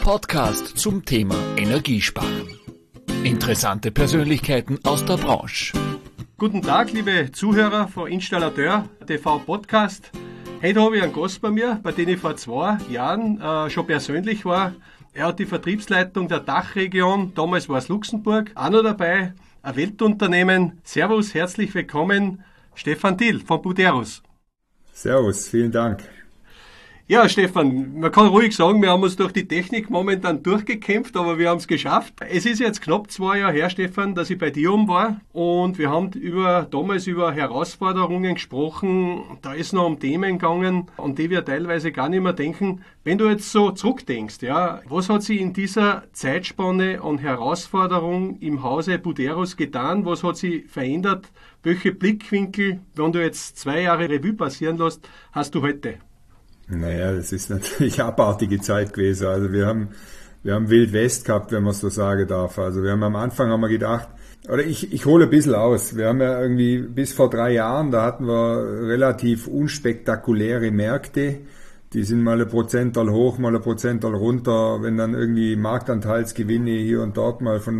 Podcast zum Thema Energiesparen. Interessante Persönlichkeiten aus der Branche. Guten Tag, liebe Zuhörer von Installateur TV Podcast. Heute habe ich einen Gast bei mir, bei dem ich vor 2 Jahren schon persönlich war. Er hat die Vertriebsleitung der Dachregion, damals war es Luxemburg, auch noch dabei, ein Weltunternehmen. Servus, herzlich willkommen, Stefan Thiel von Buderus. Servus, vielen Dank. Ja, Stefan, man kann ruhig sagen, wir haben uns durch die Technik momentan durchgekämpft, aber wir haben es geschafft. Es ist jetzt knapp 2 Jahre her, Stefan, dass ich bei dir war und wir haben damals über Herausforderungen gesprochen. Da ist noch um Themen gegangen, an die wir teilweise gar nicht mehr denken. Wenn du jetzt so zurückdenkst, ja, was hat sich in dieser Zeitspanne an Herausforderungen im Hause Buderus getan? Was hat sich verändert? Welche Blickwinkel, wenn du jetzt 2 Jahre Revue passieren lässt, hast du heute? Naja, das ist natürlich eine abartige Zeit gewesen. Also wir haben Wild West gehabt, wenn man es so sagen darf. Also wir haben am Anfang gedacht, oder ich hole ein bisschen aus. Wir haben ja irgendwie bis vor 3 Jahren, da hatten wir relativ unspektakuläre Märkte. Die sind mal ein Prozental hoch, mal ein Prozental runter. Wenn dann irgendwie Marktanteilsgewinne hier und dort mal von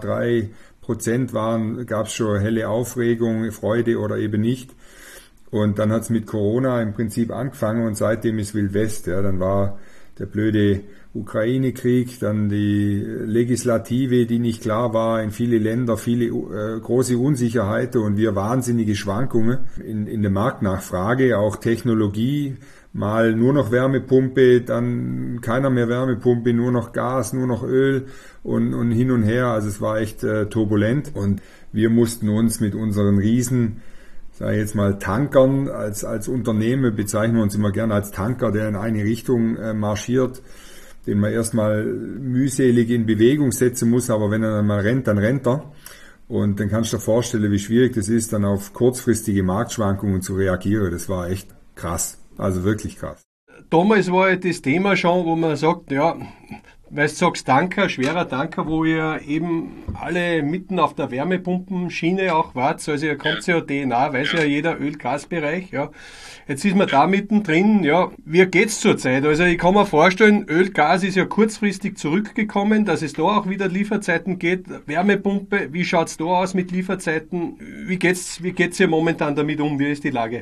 0,3% waren, gab es schon helle Aufregung, Freude oder eben nicht. Und dann hat's mit Corona im Prinzip angefangen und seitdem ist Wild West. Ja, dann war der blöde Ukraine-Krieg, dann die Legislative, die nicht klar war, in viele Länder, viele große Unsicherheiten und wir wahnsinnige Schwankungen in der Marktnachfrage, auch Technologie, mal nur noch Wärmepumpe, dann keiner mehr Wärmepumpe, nur noch Gas, nur noch Öl und hin und her. Also es war echt turbulent und wir mussten uns mit unseren Riesen, sage ich jetzt mal, Tankern, als Unternehmen bezeichnen wir uns immer gerne als Tanker, der in eine Richtung marschiert, den man erstmal mühselig in Bewegung setzen muss, aber wenn er dann mal rennt, dann rennt er. Und dann kannst du dir vorstellen, wie schwierig das ist, dann auf kurzfristige Marktschwankungen zu reagieren. Das war echt krass, also wirklich krass. Damals war ja das Thema schon, wo man sagt, ja, weil du sagst Tanker, schwerer Tanker, wo ihr eben alle mitten auf der Wärmepumpenschiene auch wart, also ihr kommt ja DNA, weiß ja jeder Öl-Gas-Bereich, ja. Jetzt ist man da mittendrin, ja. Wie geht's zurzeit? Also ich kann mir vorstellen, Öl-Gas ist ja kurzfristig zurückgekommen, dass es da auch wieder Lieferzeiten geht. Wärmepumpe, wie schaut's da aus mit Lieferzeiten? Wie geht's hier momentan damit um? Wie ist die Lage?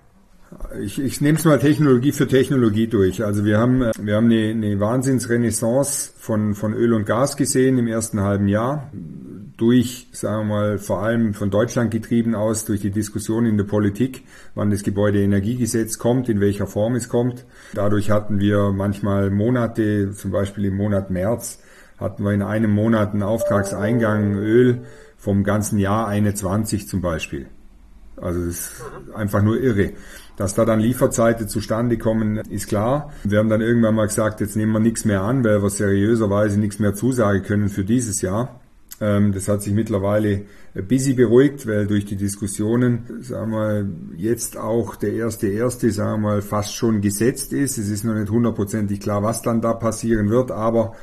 Ich nehme es mal Technologie für Technologie durch. Also wir haben eine Wahnsinnsrenaissance von Öl und Gas gesehen im ersten halben Jahr. Durch, sagen wir mal, vor allem von Deutschland getrieben aus, durch die Diskussion in der Politik, wann das Gebäudeenergiegesetz kommt, in welcher Form es kommt. Dadurch hatten wir manchmal Monate, zum Beispiel im Monat März, hatten wir in einem Monat einen Auftragseingang Öl vom ganzen Jahr 21 zum Beispiel. Also das ist einfach nur irre. Dass da dann Lieferzeiten zustande kommen, ist klar. Wir haben dann irgendwann mal gesagt, jetzt nehmen wir nichts mehr an, weil wir seriöserweise nichts mehr zusagen können für dieses Jahr. Das hat sich mittlerweile ein bisschen beruhigt, weil durch die Diskussionen, sagen wir, jetzt auch der erste, sagen wir mal, fast schon gesetzt ist. Es ist noch nicht 100% klar, was dann da passieren wird, aber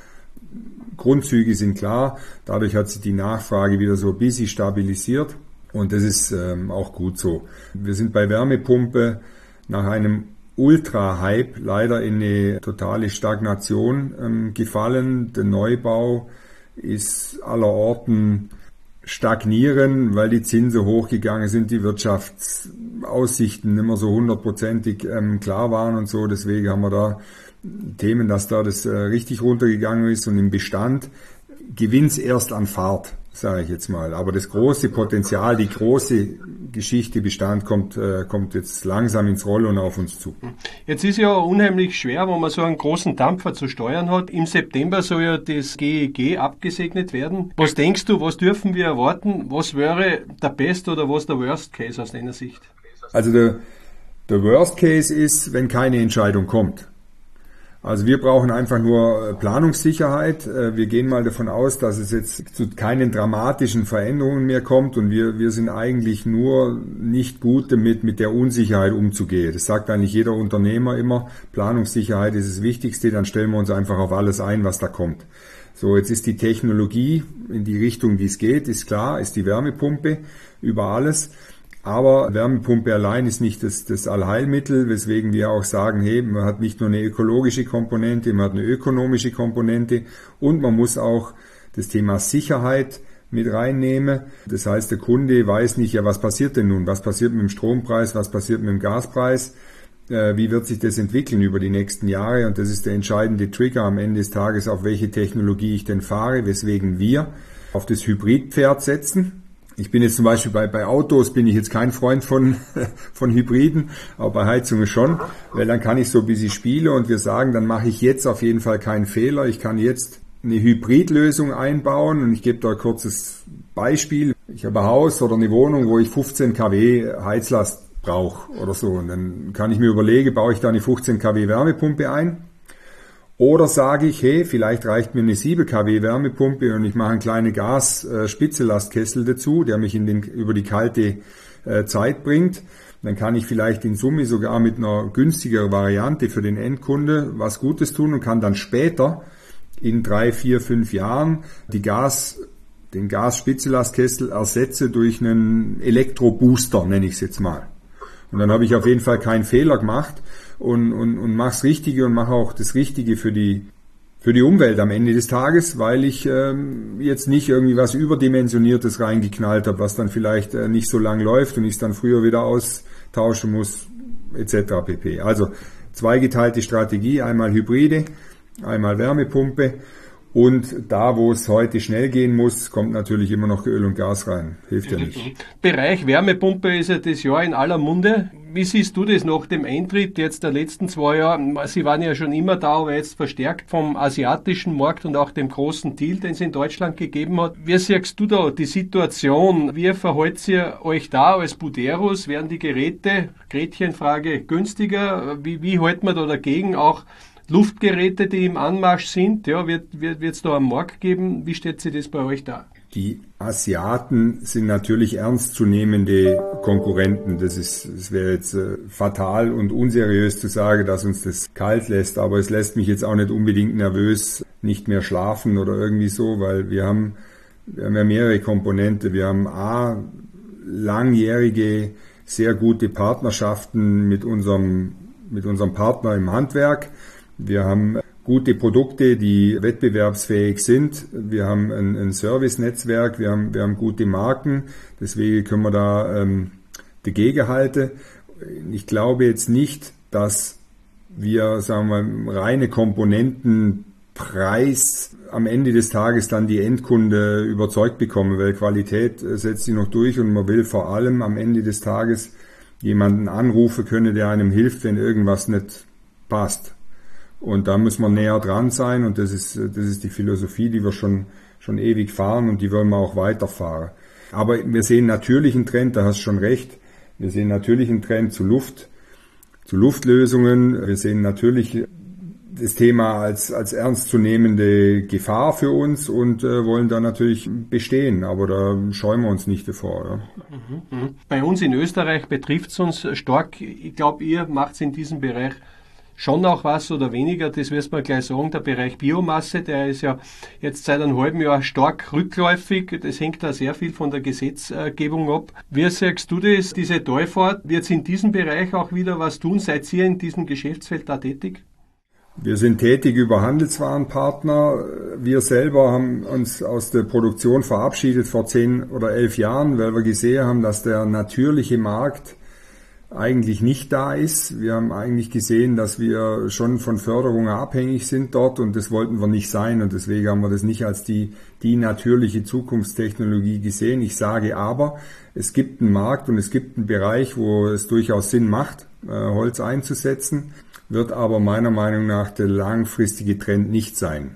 Grundzüge sind klar. Dadurch hat sich die Nachfrage wieder so ein bisschen stabilisiert. Und das ist auch gut so. Wir sind bei Wärmepumpe nach einem Ultra-Hype leider in eine totale Stagnation gefallen. Der Neubau ist allerorten stagnieren, weil die Zinsen hochgegangen sind, die Wirtschaftsaussichten nicht mehr so 100%ig klar waren und so. Deswegen haben wir da Themen, dass da das richtig runtergegangen ist und im Bestand gewinnt's erst an Fahrt, sage ich jetzt mal. Aber das große Potenzial, die große Geschichte Bestand kommt jetzt langsam ins Rollen und auf uns zu. Jetzt ist ja unheimlich schwer, wenn man so einen großen Dampfer zu steuern hat. Im September soll ja das GEG abgesegnet werden. Was denkst du, was dürfen wir erwarten? Was wäre der Best oder was der Worst Case aus deiner Sicht? Also der Worst Case ist, wenn keine Entscheidung kommt. Also wir brauchen einfach nur Planungssicherheit. Wir gehen mal davon aus, dass es jetzt zu keinen dramatischen Veränderungen mehr kommt und wir sind eigentlich nur nicht gut damit, mit der Unsicherheit umzugehen. Das sagt eigentlich jeder Unternehmer immer. Planungssicherheit ist das Wichtigste, dann stellen wir uns einfach auf alles ein, was da kommt. So, jetzt ist die Technologie in die Richtung, die es geht, ist klar, ist die Wärmepumpe über alles. Aber Wärmepumpe allein ist nicht das Allheilmittel, weswegen wir auch sagen, hey, man hat nicht nur eine ökologische Komponente, man hat eine ökonomische Komponente und man muss auch das Thema Sicherheit mit reinnehmen. Das heißt, der Kunde weiß nicht, ja, was passiert denn nun? Was passiert mit dem Strompreis? Was passiert mit dem Gaspreis? Wie wird sich das entwickeln über die nächsten Jahre? Und das ist der entscheidende Trigger am Ende des Tages, auf welche Technologie ich denn fahre, weswegen wir auf das Hybridpferd setzen. Ich bin jetzt zum Beispiel bei Autos bin ich jetzt kein Freund von Hybriden, aber bei Heizungen schon, weil dann kann ich so ein bisschen spielen und wir sagen, dann mache ich jetzt auf jeden Fall keinen Fehler. Ich kann jetzt eine Hybridlösung einbauen und ich gebe da ein kurzes Beispiel. Ich habe ein Haus oder eine Wohnung, wo ich 15 kW Heizlast brauche oder so und dann kann ich mir überlegen, baue ich da eine 15 kW Wärmepumpe ein? Oder sage ich, hey, vielleicht reicht mir eine 7 kW Wärmepumpe und ich mache einen kleinen Gas-Spitzelastkessel dazu, der mich über die kalte Zeit bringt. Dann kann ich vielleicht in Summe sogar mit einer günstigeren Variante für den Endkunde was Gutes tun und kann dann später in 3, 4, 5 Jahren den Gas-Spitzelastkessel ersetze durch einen Elektrobooster, nenne ich es jetzt mal. Und dann habe ich auf jeden Fall keinen Fehler gemacht und mache das Richtige und mache auch das Richtige für die Umwelt am Ende des Tages, weil ich jetzt nicht irgendwie was Überdimensioniertes reingeknallt habe, was dann vielleicht nicht so lang läuft und ich es dann früher wieder austauschen muss, etc. pp. Also zweigeteilte Strategie, einmal Hybride, einmal Wärmepumpe. Und da, wo es heute schnell gehen muss, kommt natürlich immer noch Öl und Gas rein. Hilft ja nicht. Bereich Wärmepumpe ist ja das Jahr in aller Munde. Wie siehst du das nach dem Eintritt jetzt der letzten 2 Jahre? Sie waren ja schon immer da, aber jetzt verstärkt vom asiatischen Markt und auch dem großen Deal, den es in Deutschland gegeben hat. Wie siehst du da die Situation? Wie verhaltet ihr euch da als Buderus? Werden die Geräte, Gretchenfrage, günstiger? Wie hält man da dagegen? Auch Luftgeräte, die im Anmarsch sind, ja, wird es da am Markt geben? Wie stellt sich das bei euch dar? Die Asiaten sind natürlich ernstzunehmende Konkurrenten. Das wäre jetzt fatal und unseriös zu sagen, dass uns das kalt lässt. Aber es lässt mich jetzt auch nicht unbedingt nervös, nicht mehr schlafen oder irgendwie so, weil wir haben ja mehrere Komponenten. Wir haben langjährige, sehr gute Partnerschaften mit unserem Partner im Handwerk. Wir haben gute Produkte, die wettbewerbsfähig sind. Wir haben ein Service-Netzwerk, wir haben gute Marken. Deswegen können wir da dagegen halten. Ich glaube jetzt nicht, dass wir, sagen wir, reine Komponentenpreis am Ende des Tages dann die Endkunde überzeugt bekommen, weil Qualität setzt sich noch durch und man will vor allem am Ende des Tages jemanden anrufen können, der einem hilft, wenn irgendwas nicht passt. Und da muss man näher dran sein und das ist die Philosophie, die wir schon ewig fahren und die wollen wir auch weiterfahren. Aber wir sehen natürlich einen Trend, da hast du schon recht, wir sehen natürlich einen Trend zu Luftlösungen, wir sehen natürlich das Thema als ernstzunehmende Gefahr für uns und wollen da natürlich bestehen, aber da scheuen wir uns nicht davor. Ja. Bei uns in Österreich betrifft es uns stark. Ich glaube, ihr macht in diesem Bereich schon auch was oder weniger, das wirst man gleich sagen. Der Bereich Biomasse, der ist ja jetzt seit einem halben Jahr stark rückläufig. Das hängt da sehr viel von der Gesetzgebung ab. Wie sagst du das, diese Talfahrt? Wird es in diesem Bereich auch wieder was tun? Seid ihr in diesem Geschäftsfeld da tätig? Wir sind tätig über Handelswarenpartner. Wir selber haben uns aus der Produktion verabschiedet vor 10 oder 11 Jahren, weil wir gesehen haben, dass der natürliche Markt eigentlich nicht da ist. Wir haben eigentlich gesehen, dass wir schon von Förderungen abhängig sind dort und das wollten wir nicht sein und deswegen haben wir das nicht als die natürliche Zukunftstechnologie gesehen. Ich sage aber, es gibt einen Markt und es gibt einen Bereich, wo es durchaus Sinn macht, Holz einzusetzen, wird aber meiner Meinung nach der langfristige Trend nicht sein.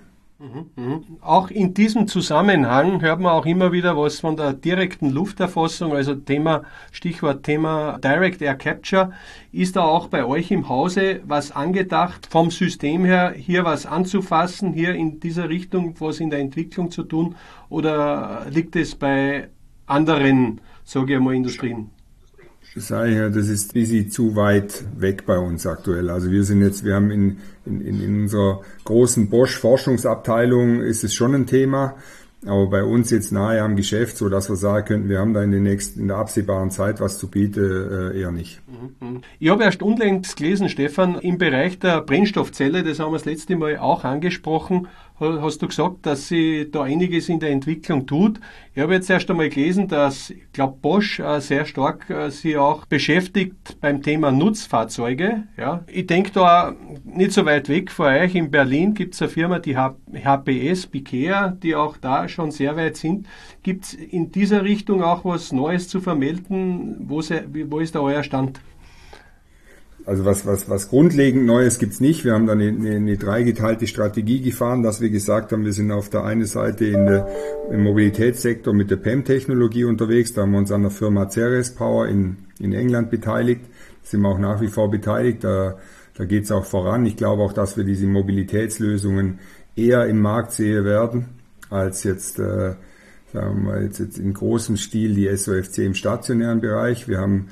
Auch in diesem Zusammenhang hört man auch immer wieder was von der direkten Lufterfassung, also Stichwort Thema Direct Air Capture. Ist da auch bei euch im Hause was angedacht, vom System her hier was anzufassen, hier in dieser Richtung was in der Entwicklung zu tun, oder liegt es bei anderen, sage ich mal, Industrien? Das ist ein bisschen zu weit weg bei uns aktuell. Also wir haben in unserer großen Bosch-Forschungsabteilung ist es schon ein Thema. aber bei uns jetzt nahe am Geschäft, so dass wir sagen könnten, wir haben da in der absehbaren Zeit was zu bieten, eher nicht. Ich habe erst unlängst gelesen, Stefan, im Bereich der Brennstoffzelle, das haben wir das letzte Mal auch angesprochen, hast du gesagt, dass sie da einiges in der Entwicklung tut. Ich habe jetzt erst einmal gelesen, dass, ich glaube, Bosch sehr stark sich auch beschäftigt beim Thema Nutzfahrzeuge. Ja. Ich denke da nicht so weit weg von euch, in Berlin gibt es eine Firma, die HPS, Bikea, die auch da schon sehr weit sind. Gibt es in dieser Richtung auch was Neues zu vermelden? Wo ist da euer Stand? Also was grundlegend Neues gibt's nicht. Wir haben da eine dreigeteilte Strategie gefahren, dass wir gesagt haben, wir sind auf der einen Seite im Mobilitätssektor mit der PEM-Technologie unterwegs. Da haben wir uns an der Firma Ceres Power in England beteiligt. Da sind wir auch nach wie vor beteiligt. Da geht's auch voran. Ich glaube auch, dass wir diese Mobilitätslösungen eher im Markt sehen werden, als jetzt, sagen wir mal, jetzt in großem Stil die SOFC im stationären Bereich. Wir haben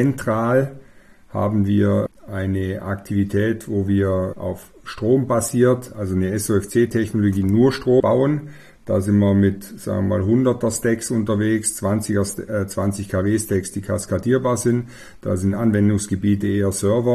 eine Aktivität, wo wir auf Strom basiert, also eine SOFC-Technologie nur Strom bauen. Da sind wir mit, sagen wir mal, 100er Stacks unterwegs, 20 kW Stacks, die kaskadierbar sind. Da sind Anwendungsgebiete eher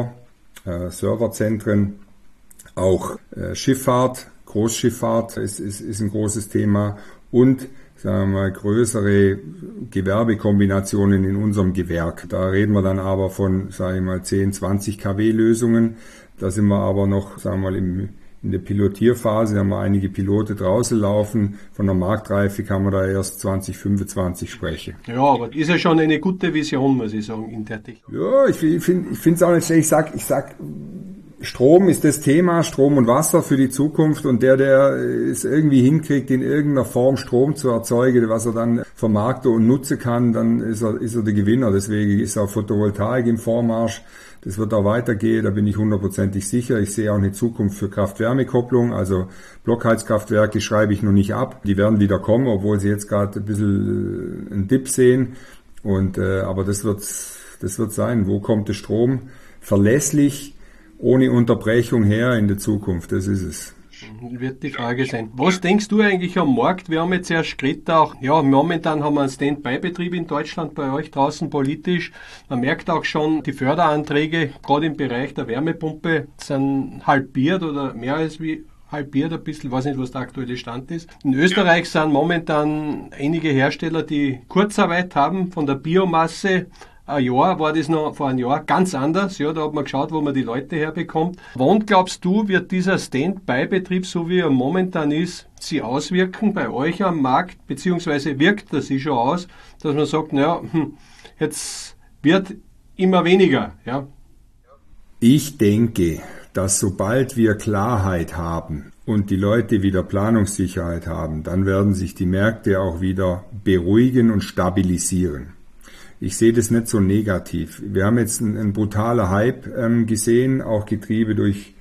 Serverzentren, auch Schifffahrt, Großschifffahrt ist ein großes Thema und sagen wir mal, größere Gewerbekombinationen in unserem Gewerk. Da reden wir dann aber von, sagen wir mal, 10, 20 kW Lösungen. Da sind wir aber noch, sagen wir mal, in der Pilotierphase. Da haben wir einige Pilote draußen laufen. Von der Marktreife kann man da erst 2025 sprechen. Ja, aber ist ja schon eine gute Vision, muss ich sagen, in der Technik. Ja, ich finde es auch nicht schlecht. Ich sag, Strom ist das Thema, Strom und Wasser für die Zukunft und der es irgendwie hinkriegt, in irgendeiner Form Strom zu erzeugen, was er dann vermarkten und nutzen kann, dann ist er der Gewinner. Deswegen ist auch Photovoltaik im Vormarsch. Das wird auch weitergehen, da bin ich 100% sicher. Ich sehe auch eine Zukunft für Kraft-Wärme-Kopplung, also Blockheizkraftwerke schreibe ich noch nicht ab. Die werden wieder kommen, obwohl sie jetzt gerade ein bisschen einen Dip sehen. Aber das wird sein. Wo kommt der Strom verlässlich ohne Unterbrechung her in der Zukunft? Das ist es. Wird die Frage sein. Was denkst du eigentlich am Markt? Wir haben jetzt erst geredet auch, ja, momentan haben wir einen Stand-by-Betrieb in Deutschland bei euch draußen politisch. Man merkt auch schon, die Förderanträge, gerade im Bereich der Wärmepumpe, sind halbiert oder mehr als wie halbiert ein bisschen, ich weiß nicht, was der aktuelle Stand ist. In Österreich sind momentan einige Hersteller, die Kurzarbeit haben von der Biomasse. Ein Jahr war das noch, vor einem Jahr ganz anders. Ja, da hat man geschaut, wo man die Leute herbekommt. Wann glaubst du, wird dieser Stand-by-Betrieb, so wie er momentan ist, sich auswirken bei euch am Markt, beziehungsweise wirkt das sich schon aus, dass man sagt, naja, jetzt wird immer weniger, ja? Ich denke, dass sobald wir Klarheit haben und die Leute wieder Planungssicherheit haben, dann werden sich die Märkte auch wieder beruhigen und stabilisieren. Ich sehe das nicht so negativ. Wir haben jetzt einen brutaler Hype gesehen, auch getrieben durch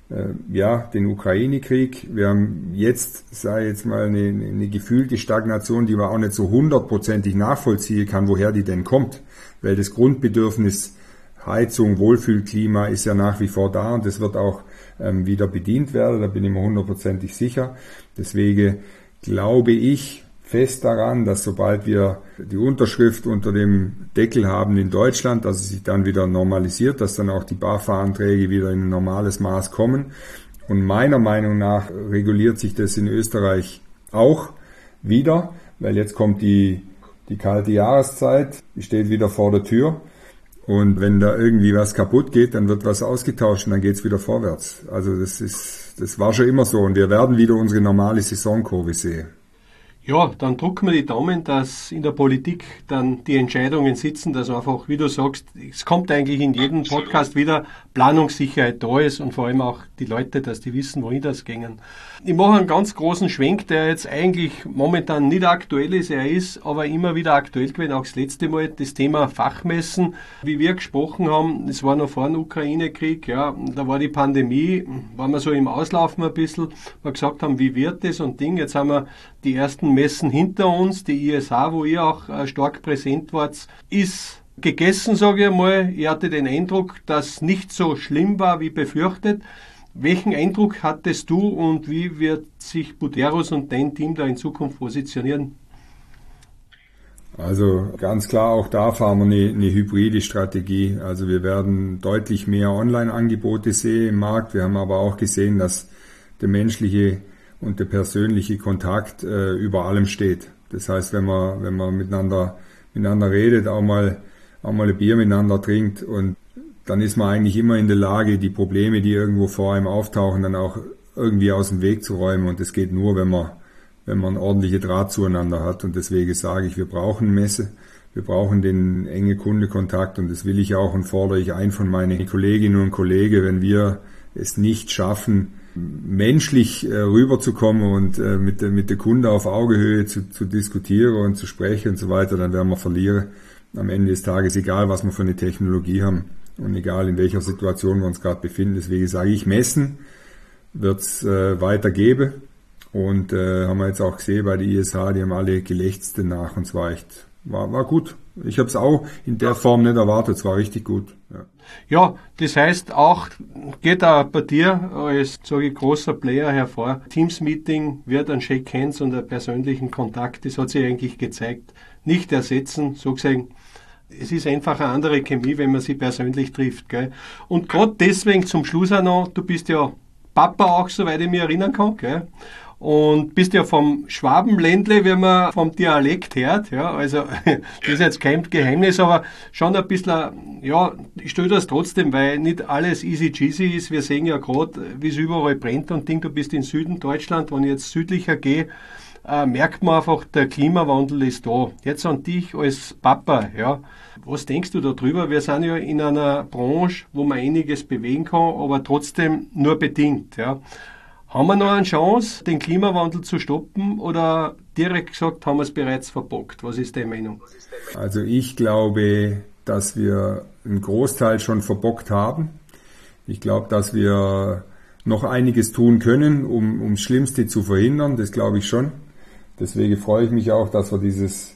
den Ukraine-Krieg. Wir haben jetzt, sage ich jetzt mal, eine gefühlte Stagnation, die man auch nicht so 100%ig nachvollziehen kann, woher die denn kommt. Weil das Grundbedürfnis Heizung, Wohlfühlklima ist ja nach wie vor da und das wird auch wieder bedient werden, da bin ich mir 100%ig sicher. Deswegen glaube ich fest daran, dass sobald wir die Unterschrift unter dem Deckel haben in Deutschland, dass es sich dann wieder normalisiert, dass dann auch die BAFA-Anträge wieder in ein normales Maß kommen. Und meiner Meinung nach reguliert sich das in Österreich auch wieder, weil jetzt kommt die kalte Jahreszeit, die steht wieder vor der Tür. Und wenn da irgendwie was kaputt geht, dann wird was ausgetauscht und dann geht's wieder vorwärts. Also das war schon immer so und wir werden wieder unsere normale Saisonkurve sehen. Ja, dann drücken wir die Daumen, dass in der Politik dann die Entscheidungen sitzen, dass einfach, wie du sagst, es kommt eigentlich in jedem Podcast wieder, Planungssicherheit da ist und vor allem auch die Leute, dass die wissen, wohin das gehen. Ich mache einen ganz großen Schwenk, der jetzt eigentlich momentan nicht aktuell ist, er ist aber immer wieder aktuell gewesen, auch das letzte Mal, das Thema Fachmessen. Wie wir gesprochen haben, es war noch vor dem Ukraine-Krieg, ja, da war die Pandemie, waren wir so im Auslaufen ein bisschen, wir gesagt haben, wie wird das und Ding, jetzt haben wir die ersten Messen hinter uns, die ISH, wo ihr auch stark präsent wart, ist gegessen, sage ich einmal. Ich hatte den Eindruck, dass nicht so schlimm war wie befürchtet. Welchen Eindruck hattest du und wie wird sich Buderus und dein Team da in Zukunft positionieren? Also ganz klar, auch da fahren wir eine hybride Strategie. Also wir werden deutlich mehr Online-Angebote sehen im Markt. Wir haben aber auch gesehen, dass der menschliche und der persönliche Kontakt über allem steht. Das heißt, wenn man miteinander redet, auch mal ein Bier miteinander trinkt, und dann ist man eigentlich immer in der Lage, die Probleme, die irgendwo vor einem auftauchen, dann auch irgendwie aus dem Weg zu räumen. Und das geht nur, wenn man einen ordentlichen Draht zueinander hat. Und deswegen sage ich, wir brauchen Messe, wir brauchen den engen Kundenkontakt, und das will ich auch und fordere ich ein von meinen Kolleginnen und Kollegen. Wenn wir es nicht schaffen, menschlich rüberzukommen und mit der Kunde auf Augenhöhe zu diskutieren und zu sprechen und so weiter, dann werden wir verlieren am Ende des Tages, egal was wir für eine Technologie haben und egal in welcher Situation wir uns gerade befinden. Deswegen sage ich, Messen wird es weiter geben. Und haben wir jetzt auch gesehen bei der ISH, die haben alle gelächzt danach, und es war echt, war gut. Ich habe es auch in der Form nicht erwartet, es war richtig gut. Ja, das heißt auch, geht auch bei dir als, sage ich, großer Player hervor. Teams-Meeting wird ein Shake Hands und einen persönlichen Kontakt, das hat sich eigentlich gezeigt, nicht ersetzen, so gesehen. Es ist einfach eine andere Chemie, wenn man sie persönlich trifft. Gell? Und gerade deswegen zum Schluss auch noch, du bist ja Papa auch, soweit ich mich erinnern kann, gell? Und bist ja vom Schwabenländle, wenn man vom Dialekt hört, ja, also das ist jetzt kein Geheimnis, aber schon ein bisschen, ja, ich stelle das trotzdem, weil nicht alles easy cheesy ist. Wir sehen ja gerade, wie es überall brennt und Ding, du bist in Süden Deutschland, wenn ich jetzt südlicher gehe, merkt man einfach, der Klimawandel ist da. Jetzt an dich als Papa, ja, was denkst du darüber? Wir sind ja in einer Branche, wo man einiges bewegen kann, aber trotzdem nur bedingt, ja. Haben wir noch eine Chance, den Klimawandel zu stoppen, oder direkt gesagt, haben wir es bereits verbockt? Was ist deine Meinung? Also ich glaube, dass wir einen Großteil schon verbockt haben. Ich glaube, dass wir noch einiges tun können, um das Schlimmste zu verhindern. Das glaube ich schon. Deswegen freue ich mich auch, dass wir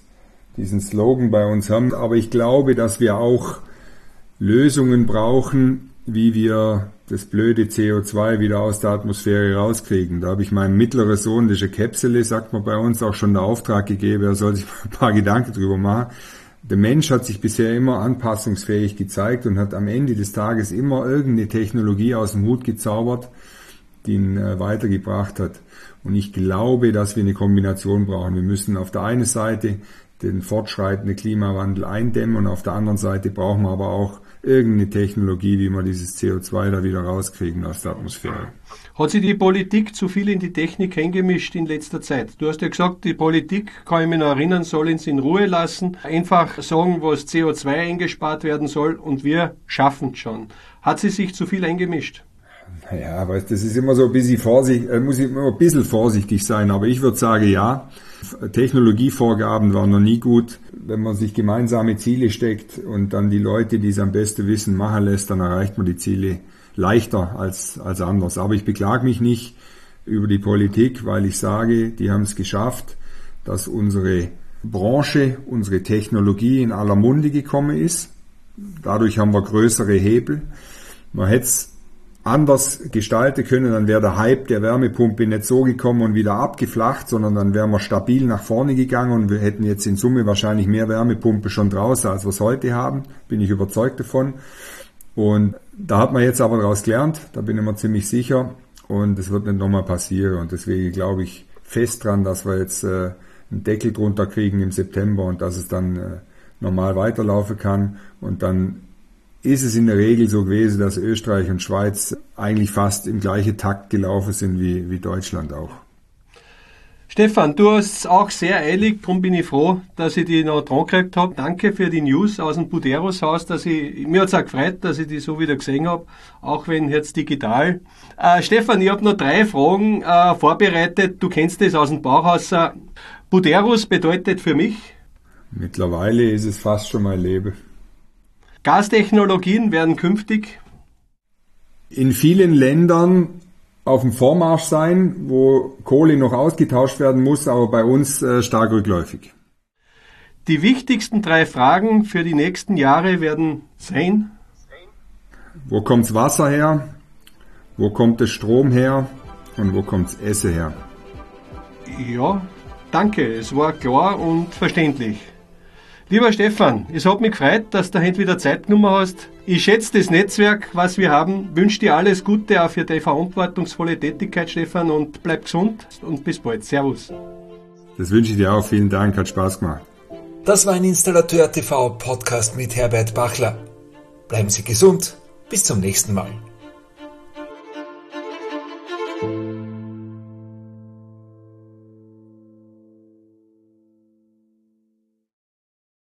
diesen Slogan bei uns haben. Aber ich glaube, dass wir auch Lösungen brauchen, wie wir das blöde CO2 wieder aus der Atmosphäre rauskriegen. Da habe ich meinem mittleren Sohn, das ist eine Käpsele, sagt man bei uns, auch schon den Auftrag gegeben, er soll sich ein paar Gedanken drüber machen. Der Mensch hat sich bisher immer anpassungsfähig gezeigt und hat am Ende des Tages immer irgendeine Technologie aus dem Hut gezaubert, die ihn weitergebracht hat. Und ich glaube, dass wir eine Kombination brauchen. Wir müssen auf der einen Seite den fortschreitenden Klimawandel eindämmen und auf der anderen Seite brauchen wir aber auch irgendeine Technologie, wie wir dieses CO2 da wieder rauskriegen aus der Atmosphäre. Hat sich die Politik zu viel in die Technik eingemischt in letzter Zeit? Du hast ja gesagt, die Politik, kann ich mich noch erinnern, soll uns in Ruhe lassen, einfach sagen, was CO2 eingespart werden soll, und wir schaffen es schon. Hat sie sich zu viel eingemischt? Naja, aber das ist immer so ein bisschen muss ich immer ein bisschen vorsichtig sein, aber ich würde sagen, ja. Technologievorgaben waren noch nie gut. Wenn man sich gemeinsame Ziele steckt und dann die Leute, die es am besten wissen, machen lässt, dann erreicht man die Ziele leichter als anders. Aber ich beklage mich nicht über die Politik, weil ich sage, die haben es geschafft, dass unsere Branche, unsere Technologie in aller Munde gekommen ist. Dadurch haben wir größere Hebel. Man hätte es anders gestalten können, dann wäre der Hype der Wärmepumpe nicht so gekommen und wieder abgeflacht, sondern dann wären wir stabil nach vorne gegangen und wir hätten jetzt in Summe wahrscheinlich mehr Wärmepumpe schon draußen, als wir es heute haben, bin ich überzeugt davon. Und da hat man jetzt aber daraus gelernt, da bin ich mir ziemlich sicher, und es wird nicht nochmal passieren, und deswegen glaube ich fest dran, dass wir jetzt einen Deckel drunter kriegen im September und dass es dann normal weiterlaufen kann, und dann ist es in der Regel so gewesen, dass Österreich und Schweiz eigentlich fast im gleichen Takt gelaufen sind wie Deutschland auch. Stefan, du hast es auch sehr eilig, darum bin ich froh, dass ich dich noch dran gekriegt habe. Danke für die News aus dem Buderus Haus, mir hat es auch gefreut, dass ich die so wieder gesehen habe, auch wenn jetzt digital. Stefan, ich habe noch 3 Fragen vorbereitet. Du kennst das aus dem Bauhaus. Buderus bedeutet für mich? Mittlerweile ist es fast schon mein Leben. Gastechnologien werden künftig in vielen Ländern auf dem Vormarsch sein, wo Kohle noch ausgetauscht werden muss, aber bei uns stark rückläufig. Die wichtigsten 3 Fragen für die nächsten Jahre werden sein: Wo kommt's Wasser her? wo kommt der Strom her und wo kommt das Essen her. Ja, danke, es war klar und verständlich. Lieber Stefan, es hat mich gefreut, dass du heute wieder Zeit genommen hast. Ich schätze das Netzwerk, was wir haben, wünsche dir alles Gute auch für deine verantwortungsvolle Tätigkeit, Stefan, und bleib gesund und bis bald. Servus. Das wünsche ich dir auch. Vielen Dank, hat Spaß gemacht. Das war ein Installateur TV Podcast mit Herbert Bachler. Bleiben Sie gesund. Bis zum nächsten Mal.